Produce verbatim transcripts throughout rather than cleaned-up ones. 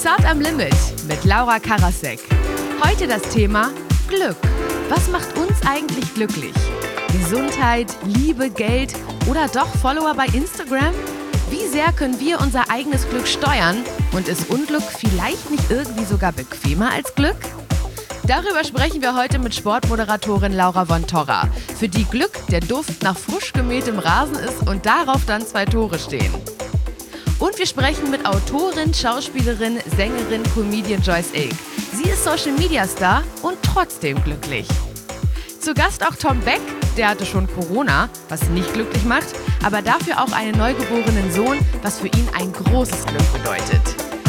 Zart am Limit mit Laura Karasek. Heute das Thema Glück. Was macht uns eigentlich glücklich? Gesundheit, Liebe, Geld oder doch Follower bei Instagram? Wie sehr können wir unser eigenes Glück steuern? Und ist Unglück vielleicht nicht irgendwie sogar bequemer als Glück? Darüber sprechen wir heute mit Sportmoderatorin Laura von Torra, für die Glück der Duft nach frisch gemähtem Rasen ist und darauf dann zwei Tore stehen. Und wir sprechen mit Autorin, Schauspielerin, Sängerin, Comedian Joyce Ilk. Sie ist Social-Media-Star und trotzdem glücklich. Zu Gast auch Tom Beck, der hatte schon Corona, was nicht glücklich macht, aber dafür auch einen neugeborenen Sohn, was für ihn ein großes Glück bedeutet.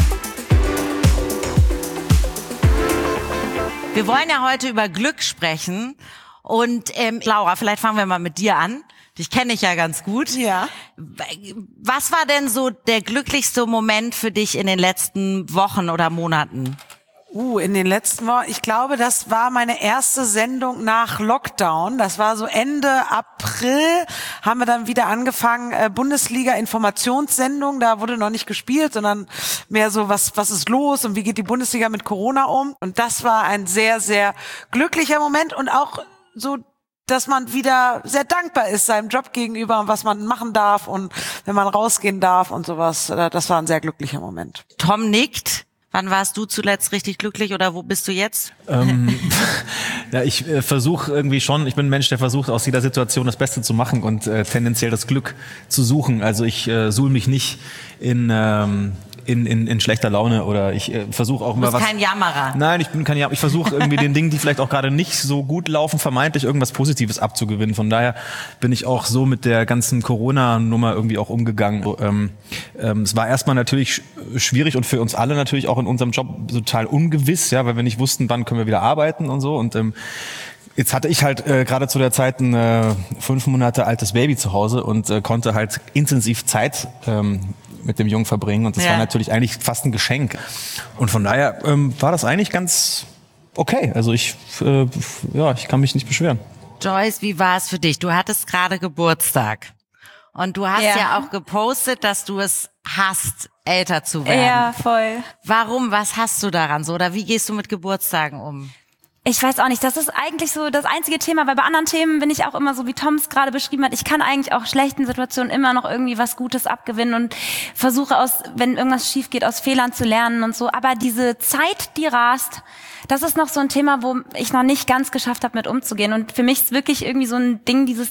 Wir wollen ja heute über Glück sprechen und ähm, Laura, vielleicht fangen wir mal mit dir an. Dich kenne ich ja ganz gut. Ja. Was war denn so der glücklichste Moment für dich in den letzten Wochen oder Monaten? Uh, in den letzten Wochen, ich glaube, das war meine erste Sendung nach Lockdown. Das war so Ende April, haben wir dann wieder angefangen, äh, Bundesliga-Informationssendung. Da wurde noch nicht gespielt, sondern mehr so, was, was ist los und wie geht die Bundesliga mit Corona um? Und das war ein sehr, sehr glücklicher Moment und auch so, dass man wieder sehr dankbar ist seinem Job gegenüber und was man machen darf und wenn man rausgehen darf und sowas. Das war ein sehr glücklicher Moment. Tom nickt. Wann warst du zuletzt richtig glücklich oder wo bist du jetzt? Ähm, ja, ich äh, versuche irgendwie schon, ich bin ein Mensch, der versucht aus jeder Situation das Beste zu machen und äh, tendenziell das Glück zu suchen. Also ich äh, suhl mich nicht in... Ähm, In, in, in schlechter Laune oder ich äh, versuche auch immer was. Du bist kein Jammerer. Nein, ich bin kein Jammerer. Ich versuche irgendwie den Dingen, die vielleicht auch gerade nicht so gut laufen, vermeintlich irgendwas Positives abzugewinnen. Von daher bin ich auch so mit der ganzen Corona-Nummer irgendwie auch umgegangen. Ähm, ähm, es war erstmal natürlich schwierig und für uns alle natürlich auch in unserem Job total ungewiss, ja, weil wir nicht wussten, wann können wir wieder arbeiten und so. Und ähm, jetzt hatte ich halt äh, gerade zu der Zeit ein äh, fünf Monate altes Baby zu Hause und äh, konnte halt intensiv Zeit ähm, mit dem Jungen verbringen und das ja. war natürlich eigentlich fast ein Geschenk. Und von daher ähm, war das eigentlich ganz okay. Also ich, äh, ja, ich kann mich nicht beschweren. Joyce, wie war es für dich? Du hattest gerade Geburtstag und du hast ja. ja auch gepostet, dass du es hasst, älter zu werden. Ja, voll. Warum? Was hast du daran so? Oder wie gehst du mit Geburtstagen um? Ich weiß auch nicht, das ist eigentlich so das einzige Thema, weil bei anderen Themen bin ich auch immer so, wie Tom es gerade beschrieben hat, ich kann eigentlich auch schlechten Situationen immer noch irgendwie was Gutes abgewinnen und versuche aus, wenn irgendwas schief geht, aus Fehlern zu lernen und so. Aber diese Zeit, die rast, das ist noch so ein Thema, wo ich noch nicht ganz geschafft habe, mit umzugehen. Und für mich ist wirklich irgendwie so ein Ding, dieses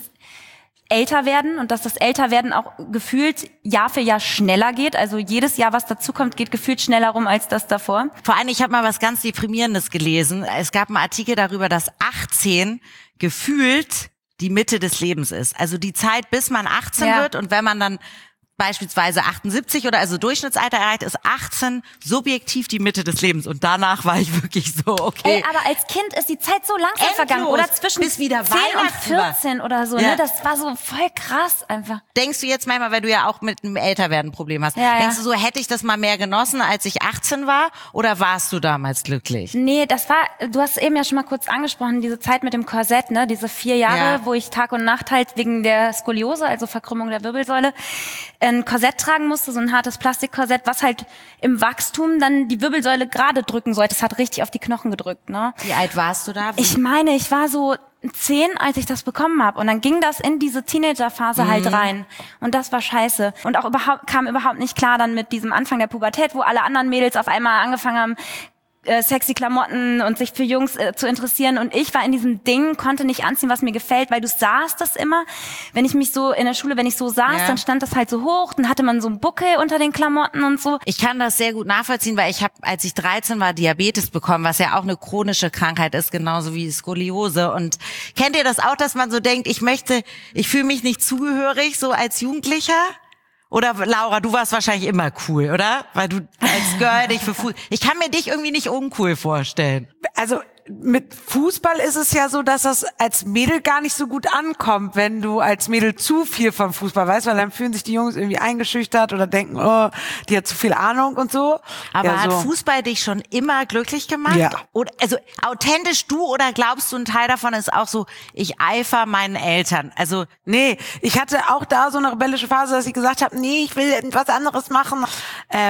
älter werden und dass das Älterwerden auch gefühlt Jahr für Jahr schneller geht. Also jedes Jahr, was dazukommt, geht gefühlt schneller rum als das davor. Vor allem, ich habe mal was ganz Deprimierendes gelesen. Es gab einen Artikel darüber, dass achtzehn gefühlt die Mitte des Lebens ist. Also die Zeit, bis man achtzehn ja. wird und wenn man dann beispielsweise achtundsiebzig oder also Durchschnittsalter erreicht, ist achtzehn subjektiv die Mitte des Lebens. Und danach war ich wirklich so, okay. Ey, aber als Kind ist die Zeit so langsam Endlos. vergangen. Oder zwischen bis wieder zehn und vierzehn oder so. Ja. Ne? Das war so voll krass einfach. Denkst du jetzt manchmal, weil du ja auch mit einem Älterwerden ein Problem hast, ja, denkst ja. du so, hätte ich das mal mehr genossen, als ich achtzehn war? Oder warst du damals glücklich? Nee, das war, du hast eben ja schon mal kurz angesprochen, diese Zeit mit dem Korsett, ne? Diese vier Jahre, ja. wo ich Tag und Nacht halt wegen der Skoliose, also Verkrümmung der Wirbelsäule, ein Korsett tragen musste, so ein hartes Plastikkorsett, was halt im Wachstum dann die Wirbelsäule gerade drücken sollte. Das hat richtig auf die Knochen gedrückt, ne? Wie alt warst du da? Wie? Ich meine, ich war so zehn, als ich das bekommen habe. Und dann ging das in diese Teenagerphase mhm. halt rein. Und das war scheiße. Und auch überhaupt kam überhaupt nicht klar dann mit diesem Anfang der Pubertät, wo alle anderen Mädels auf einmal angefangen haben, Äh, sexy Klamotten und sich für Jungs äh, zu interessieren und ich war in diesem Ding, konnte nicht anziehen, was mir gefällt, weil du sahst das immer, wenn ich mich so in der Schule, wenn ich so saß, ja. dann stand das halt so hoch, dann hatte man so einen Buckel unter den Klamotten und so. Ich kann das sehr gut nachvollziehen, weil ich habe, als ich dreizehn war, Diabetes bekommen, was ja auch eine chronische Krankheit ist, genauso wie Skoliose. Und kennt ihr das auch, dass man so denkt, ich möchte, ich fühle mich nicht zugehörig, so als Jugendlicher? Oder Laura, du warst wahrscheinlich immer cool, oder? Weil du als Girl dich für Fußball... Ich kann mir dich irgendwie nicht uncool vorstellen. Also mit Fußball ist es ja so, dass das als Mädel gar nicht so gut ankommt, wenn du als Mädel zu viel vom Fußball weißt, weil dann fühlen sich die Jungs irgendwie eingeschüchtert oder denken, oh, die hat zu viel Ahnung und so. Aber ja, hat so. Fußball dich schon immer glücklich gemacht? Ja. Oder, also authentisch du oder glaubst du, ein Teil davon ist auch so, ich eifer meinen Eltern? Also nee, ich hatte auch da so eine rebellische Phase, dass ich gesagt habe, nee, ich will etwas anderes machen. Ähm,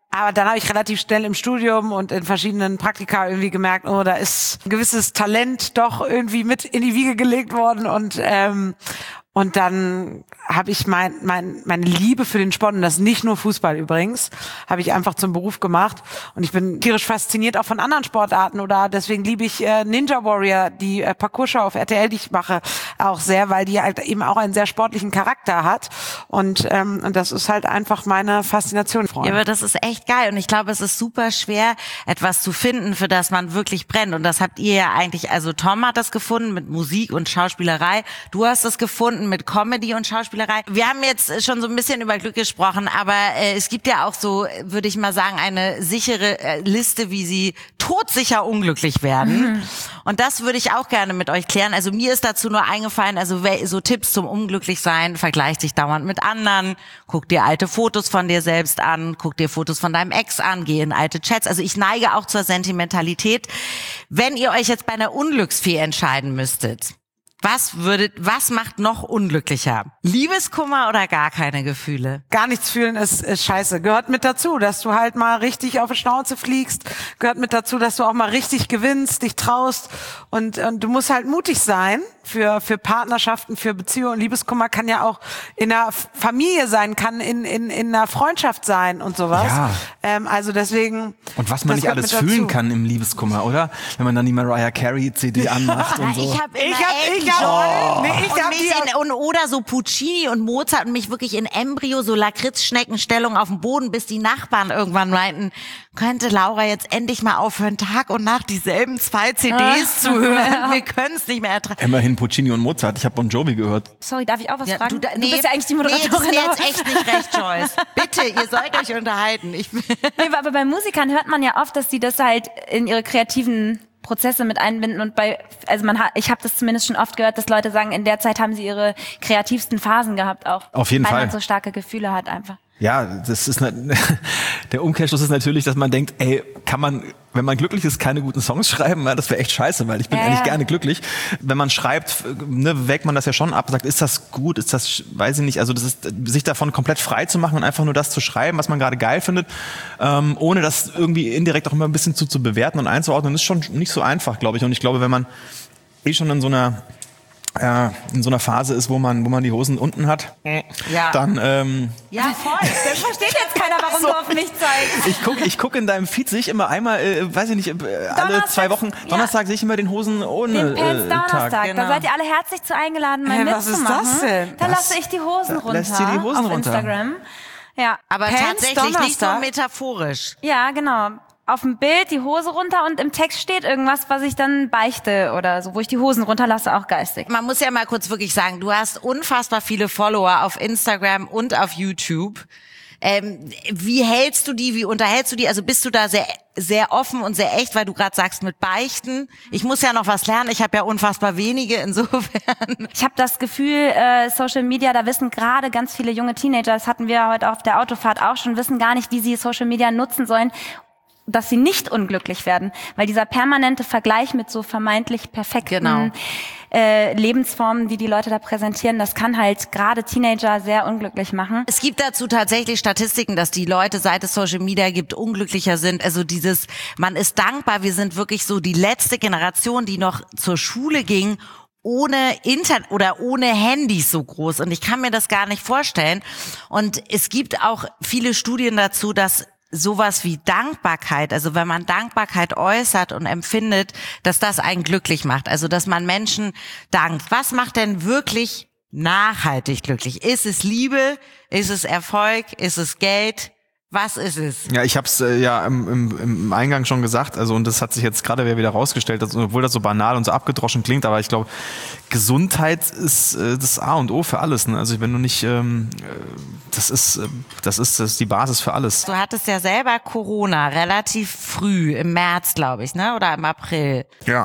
Aber dann habe ich relativ schnell im Studium und in verschiedenen Praktika irgendwie gemerkt, oh, da ist ein gewisses Talent doch irgendwie mit in die Wiege gelegt worden und ähm, und dann habe ich mein, mein, meine Liebe für den Sport, und das nicht nur Fußball übrigens, habe ich einfach zum Beruf gemacht. Und ich bin tierisch fasziniert auch von anderen Sportarten, oder deswegen liebe ich äh, Ninja Warrior, die äh, Parkour-Show auf R T L, die ich mache, auch sehr, weil die halt eben auch einen sehr sportlichen Charakter hat. Und, ähm, und das ist halt einfach meine Faszination, Freunde. Ja, aber das ist echt geil. Und ich glaube, es ist super schwer, etwas zu finden, für das man wirklich brennt. Und das habt ihr ja eigentlich, also Tom hat das gefunden mit Musik und Schauspielerei. Du hast es gefunden mit Comedy und Schauspielerei. Wir haben jetzt schon so ein bisschen über Glück gesprochen, aber äh, es gibt ja auch so, würde ich mal sagen, eine sichere äh, Liste, wie sie todsicher unglücklich werden. Mhm. Und das würde ich auch gerne mit euch klären. Also mir ist dazu nur eingefallen, also so Tipps zum Unglücklichsein: Vergleich dich dauernd mit anderen, guck dir alte Fotos von dir selbst an, guck dir Fotos von deinem Ex an, geh in alte Chats. Also ich neige auch zur Sentimentalität. Wenn ihr euch jetzt bei einer Unglücksfee entscheiden müsstet, was würdet, was macht noch unglücklicher? Liebeskummer oder gar keine Gefühle? Gar nichts fühlen ist, ist scheiße. Gehört mit dazu, dass du halt mal richtig auf die Schnauze fliegst. Gehört mit dazu, dass du auch mal richtig gewinnst, dich traust. Und, und du musst halt mutig sein für, für Partnerschaften, für Beziehungen. Liebeskummer kann ja auch in einer Familie sein, kann in, in, in einer Freundschaft sein und sowas. Ja. Ähm, also deswegen. Und was man nicht alles fühlen kann im Liebeskummer, oder? Wenn man dann die Mariah Carey C D anmacht und so. Ich habe Ich hab, ich hab, oh. nee, ich und hab mich die in, und, oder so Puccini und Mozart und mich wirklich in Embryo, so Lakritzschneckenstellung auf dem Boden, bis die Nachbarn irgendwann meinten, könnte Laura jetzt endlich mal aufhören, Tag und Nacht dieselben zwei C Ds zu hören. Wir können es nicht mehr ertragen. Immerhin Puccini und Mozart. Ich habe Bon Jovi gehört. Sorry, darf ich auch was Ja, fragen? du, da, du nee, bist ja eigentlich die Moderatorin. Nee, das ist mir jetzt echt nicht recht, Joyce. Bitte, ihr sollt euch unterhalten. Ich Nee, aber bei Musikern hört man ja oft, dass die das halt in ihre kreativen Prozesse mit einbinden, und bei, also man hat, ich habe das zumindest schon oft gehört, dass Leute sagen, in der Zeit haben sie ihre kreativsten Phasen gehabt auch. Auf jeden weil Fall. man so starke Gefühle hat einfach. Ja, das ist ne, der Umkehrschluss ist natürlich, dass man denkt, ey, kann man, wenn man glücklich ist, keine guten Songs schreiben? Ja, das wäre echt scheiße, weil ich bin ja, eigentlich ja. gerne glücklich. Wenn man schreibt, ne, wägt man das ja schon ab, sagt, ist das gut, ist das, weiß ich nicht, also das ist, sich davon komplett frei zu machen und einfach nur das zu schreiben, was man gerade geil findet, ähm, ohne das irgendwie indirekt auch immer ein bisschen zu, zu bewerten und einzuordnen, ist schon nicht so einfach, glaube ich. Und ich glaube, wenn man eh schon in so einer Äh, in so einer Phase ist, wo man, wo man die Hosen unten hat, Ja. dann ähm, Ja, voll. Das versteht jetzt keiner, warum So. du auf mich zeigst. ich gucke ich guck in deinem Feed, sehe ich immer einmal, äh, weiß ich nicht, äh, alle Donnerstags, zwei Wochen, ja. Donnerstag sehe ich immer den Hosen ohne Den Pants äh, Donnerstag. Tag. Genau. Da seid ihr alle herzlich zu eingeladen, mal Hä, was ist mitzumachen. das denn? Da Was? lasse ich die Hosen Da runter. lässt sie die Hosen auf runter. Instagram. Ja. Aber Pants tatsächlich nicht nur Donnerstag? metaphorisch. Ja, genau. Auf dem Bild die Hose runter und im Text steht irgendwas, was ich dann beichte oder so, wo ich die Hosen runterlasse, auch geistig. Man muss ja mal kurz wirklich sagen, du hast unfassbar viele Follower auf Instagram und auf YouTube. Ähm, wie hältst du die, wie unterhältst du die? Also bist du da sehr sehr offen und sehr echt, weil du gerade sagst mit Beichten. Ich muss ja noch was lernen, ich habe ja unfassbar wenige, insofern. Ich habe das Gefühl, äh, Social Media, da wissen gerade ganz viele junge Teenager, das hatten wir heute auf der Autofahrt auch schon, wissen gar nicht, wie sie Social Media nutzen sollen, dass sie nicht unglücklich werden, weil dieser permanente Vergleich mit so vermeintlich perfekten Genau. äh, Lebensformen, die die Leute da präsentieren, das kann halt gerade Teenager sehr unglücklich machen. Es gibt dazu tatsächlich Statistiken, dass die Leute, seit es Social Media gibt, unglücklicher sind. Also dieses, man ist dankbar, wir sind wirklich so die letzte Generation, die noch zur Schule ging, ohne Internet oder ohne Handys so groß. Und ich kann mir das gar nicht vorstellen. Und es gibt auch viele Studien dazu, dass sowas wie Dankbarkeit, also wenn man Dankbarkeit äußert und empfindet, dass das einen glücklich macht, also dass man Menschen dankt. Was macht denn wirklich nachhaltig glücklich? Ist es Liebe? Ist es Erfolg? Ist es Geld? Was ist es? Ja, ich habe es äh, ja im, im, im Eingang schon gesagt, also und das hat sich jetzt gerade wieder rausgestellt, dass, obwohl das so banal und so abgedroschen klingt, aber ich glaube, Gesundheit ist äh, das A und O für alles. Ne? Also wenn du nicht, ähm, das ist, äh, das ist, das ist die Basis für alles. Du hattest ja selber Corona relativ früh, im März, glaube ich, ne? Oder im April. Ja.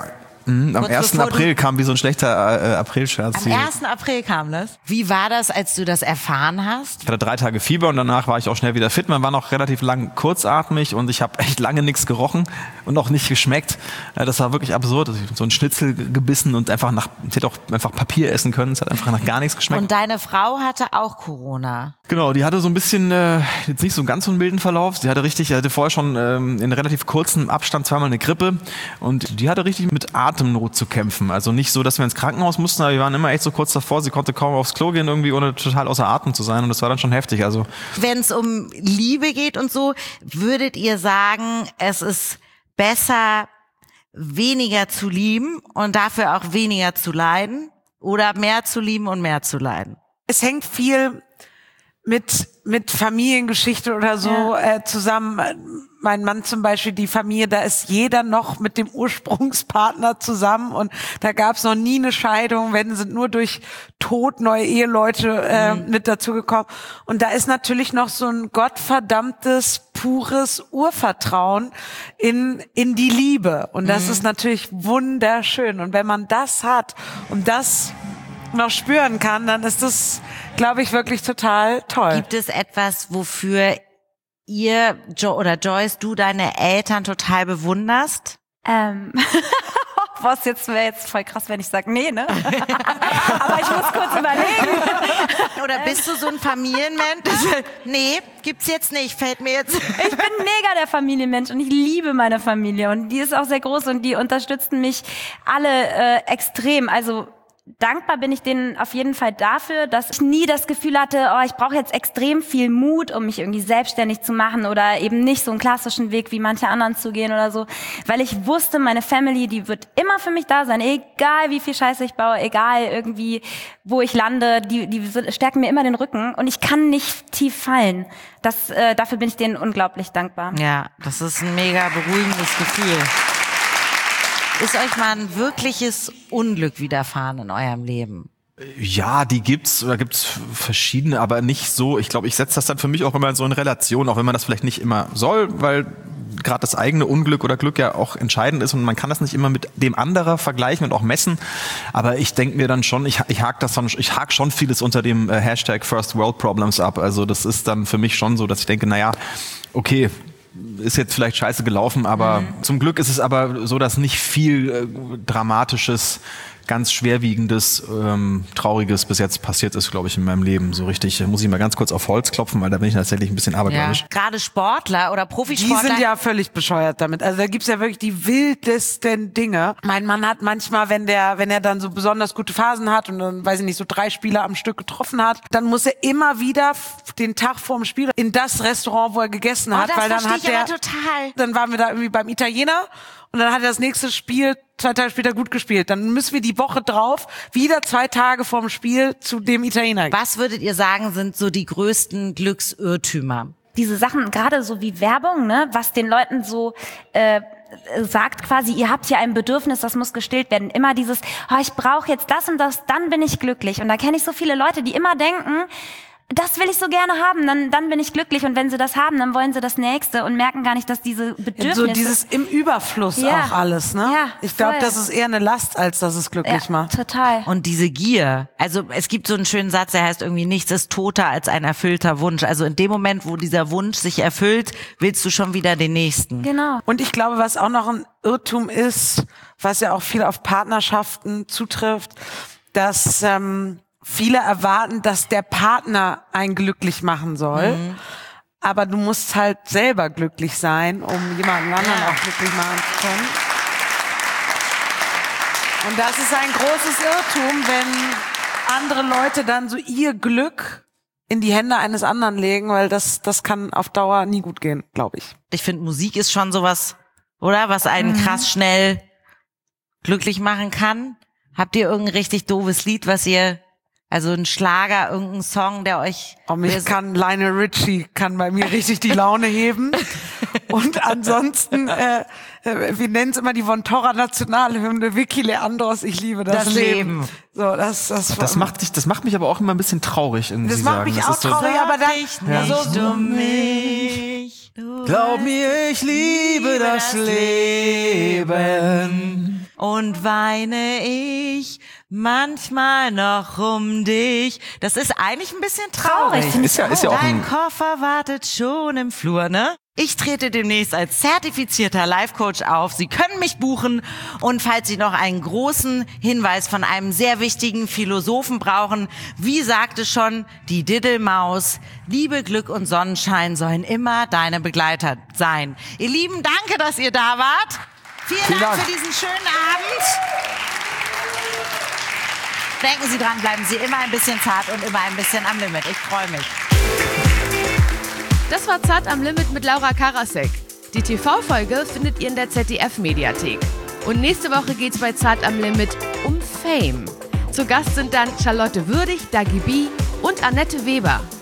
Mhm, am Kurz ersten bevor du- April kam wie so ein schlechter äh, Aprilscherz. Am hier. ersten April kam das. Wie war das, als du das erfahren hast? Ich hatte drei Tage Fieber und danach war ich auch schnell wieder fit. Man war noch relativ lang kurzatmig und ich habe echt lange nichts gerochen und auch nicht geschmeckt. Äh, Das war wirklich absurd. Ich hab so ein Schnitzel gebissen und einfach nach, ich hätte auch einfach Papier essen können. Es hat einfach nach gar nichts geschmeckt. Und deine Frau hatte auch Corona. Genau, die hatte so ein bisschen, äh, jetzt nicht so einen ganz so einen milden Verlauf. Sie hatte richtig, sie hatte vorher schon ähm, in relativ kurzem Abstand zweimal eine Grippe und die hatte richtig mit Atemnot zu kämpfen. Also nicht so, dass wir ins Krankenhaus mussten, aber wir waren immer echt so kurz davor. Sie konnte kaum aufs Klo gehen irgendwie, ohne total außer Atem zu sein und das war dann schon heftig. Also Wenn es um Liebe geht und so, würdet ihr sagen, es ist besser, weniger zu lieben und dafür auch weniger zu leiden oder mehr zu lieben und mehr zu leiden? Es hängt viel mit mit Familiengeschichte oder so äh, zusammen. Mein Mann zum Beispiel, die Familie, da ist jeder noch mit dem Ursprungspartner zusammen und da gab es noch nie eine Scheidung, wenn sind nur durch Tod neue Eheleute äh, mhm. mit dazugekommen. Und da ist natürlich noch so ein gottverdammtes, pures Urvertrauen in in die Liebe. Und das mhm. ist natürlich wunderschön. Und wenn man das hat und das noch spüren kann, dann ist das, glaube ich, wirklich total toll. Gibt es etwas, wofür ihr jo- oder Joyce, du deine Eltern total bewunderst? Ähm, was jetzt wäre jetzt voll krass, wenn ich sage, nee, ne? Aber ich muss kurz überlegen. Oder bist du so ein Familienmensch? Nee, gibt's jetzt nicht, fällt mir jetzt. Ich bin mega der Familienmensch und ich liebe meine Familie und die ist auch sehr groß und die unterstützen mich alle äh, extrem. Also dankbar bin ich denen auf jeden Fall dafür, dass ich nie das Gefühl hatte, oh, ich brauche jetzt extrem viel Mut, um mich irgendwie selbstständig zu machen oder eben nicht so einen klassischen Weg wie manche anderen zu gehen oder so, weil ich wusste, meine Family, die wird immer für mich da sein, egal wie viel Scheiße ich baue, egal irgendwie, wo ich lande, die, die stärken mir immer den Rücken und ich kann nicht tief fallen. Das, äh, dafür bin ich denen unglaublich dankbar. Ja, das ist ein mega beruhigendes Gefühl. Ist euch mal ein wirkliches Unglück widerfahren in eurem Leben? ja, die gibt's oder gibt's verschiedene, aber nicht so. Ich glaube, ich setze das dann für mich auch immer so in Relation, auch wenn man das vielleicht nicht immer soll, weil gerade das eigene Unglück oder Glück ja auch entscheidend ist und man kann das nicht immer mit dem anderer vergleichen und auch messen. Aber ich denke mir dann schon, ich, ich hake das dann, ich hake schon vieles unter dem äh, Hashtag First World Problems ab. Also das ist dann für mich schon so, dass ich denke, naja, okay, ist jetzt vielleicht scheiße gelaufen, aber mhm. zum Glück ist es aber so, dass nicht viel äh, Dramatisches, ganz Schwerwiegendes, ähm, Trauriges bis jetzt passiert ist, glaube ich, in meinem Leben. So richtig, muss ich mal ganz kurz auf Holz klopfen, weil da bin ich tatsächlich ein bisschen abergläubisch. Ja. Gerade Sportler oder Profisportler. Die sind ja völlig bescheuert damit. Also da gibt's ja wirklich die wildesten Dinge. Mein Mann hat manchmal, wenn der, wenn er dann so besonders gute Phasen hat und dann, weiß ich nicht, so drei Spieler am Stück getroffen hat, dann muss er immer wieder den Tag vorm Spiel in das Restaurant, wo er gegessen oh, hat, das weil dann hat ich der, aber total. dann waren wir da irgendwie beim Italiener. Und dann hat er das nächste Spiel zwei Tage später gut gespielt. Dann müssen wir die Woche drauf wieder zwei Tage vorm Spiel zu dem Italiener gehen. Was würdet ihr sagen, sind so die größten Glücksirrtümer? Diese Sachen, gerade so wie Werbung, ne, was den Leuten so äh, sagt quasi, ihr habt hier ein Bedürfnis, das muss gestillt werden. Immer dieses, oh, ich brauche jetzt das und das, dann bin ich glücklich. Und da kenne ich so viele Leute, die immer denken, das will ich so gerne haben, dann, dann bin ich glücklich. Und wenn sie das haben, dann wollen sie das Nächste und merken gar nicht, dass diese Bedürfnisse... So dieses im Überfluss ja. auch alles, ne? Ja, ich glaube, voll. das ist eher eine Last, als dass es glücklich ja, macht. Total. Und diese Gier. Also es gibt so einen schönen Satz, der heißt irgendwie, nichts ist toter als ein erfüllter Wunsch. Also in dem Moment, wo dieser Wunsch sich erfüllt, willst du schon wieder den nächsten. Genau. Und ich glaube, was auch noch ein Irrtum ist, was ja auch viel auf Partnerschaften zutrifft, dass ähm, viele erwarten, dass der Partner einen glücklich machen soll. Mhm. Aber du musst halt selber glücklich sein, um jemanden anderen auch glücklich machen zu können. Und das ist ein großes Irrtum, wenn andere Leute dann so ihr Glück in die Hände eines anderen legen, weil das, das kann auf Dauer nie gut gehen, glaube ich. Ich finde, Musik ist schon sowas, oder? Was einen mhm. krass schnell glücklich machen kann. Habt ihr irgendein richtig doofes Lied, was ihr... Also ein Schlager, irgendein Song, der euch... Oh, mich kann Lionel Richie, kann bei mir richtig die Laune heben. Und ansonsten, äh, wir nennen es immer die Von Torra Nationalhymne, Vicky Leandros, ich liebe das, das Leben. Leben. So, das, das, das macht dich, das macht mich aber auch immer ein bisschen traurig, irgendwie Das macht sagen. mich das auch so, traurig, aber dann... Ja. So, so, um mich. Glaub mir, ich liebe das Leben. und weine ich manchmal noch um dich. Das ist eigentlich ein bisschen traurig. Traurig, Ist ja, ist ja auch Dein ein, Koffer wartet schon im Flur, ne? Ich trete demnächst als zertifizierter Life-Coach auf. Sie können mich buchen. Und falls Sie noch einen großen Hinweis von einem sehr wichtigen Philosophen brauchen, wie sagte schon die Diddelmaus, Liebe, Glück und Sonnenschein sollen immer deine Begleiter sein. Ihr Lieben, danke, dass ihr da wart. Vielen, Vielen Dank, Dank für diesen schönen Abend. Denken Sie dran, bleiben Sie immer ein bisschen zart und immer ein bisschen am Limit. Ich freue mich. Das war Zart am Limit mit Laura Karasek. Die T V-Folge findet ihr in der Z D F-Mediathek. Und nächste Woche geht's bei Zart am Limit um Fame. Zu Gast sind dann Charlotte Würdig, Dagi B und Annette Weber.